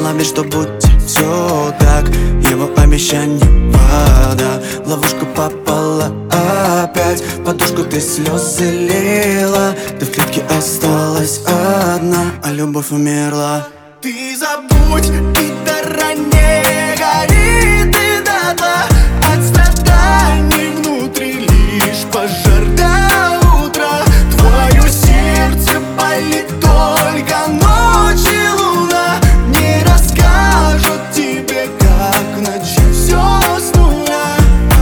делала вид, что будет все так. Его обещание вода, в ловушку попала опять. Подушку ты слезы лила, ты в клетке осталась одна, а любовь умерла. Ты забудь, пидора, не горит и дотла. От страданий внутри лишь пожар до утра. Твое сердце болит только ночи луна. Не расскажут тебе, как начать все с нуля.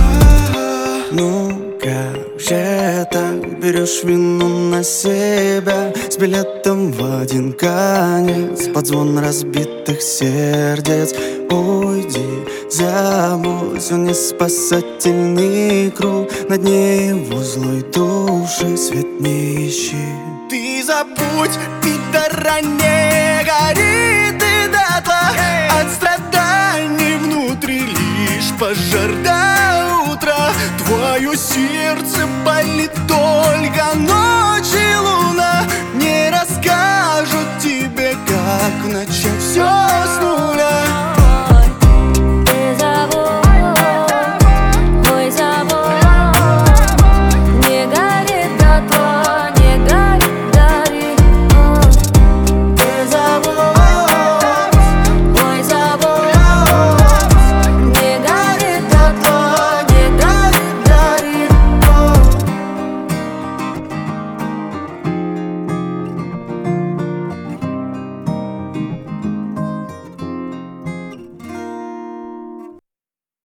Ну как же так берешь вину на себя, с билетом в один конец, под звон разбитых сердец. Уйди, забудь, он не спасательный круг, на дне его злой души свет не ищи. Ты забудь, пидора, не горит и дотла. От страданий внутри лишь пожар до утра. Твое сердце болит только ночи луна. Не расскажут тебе, как начать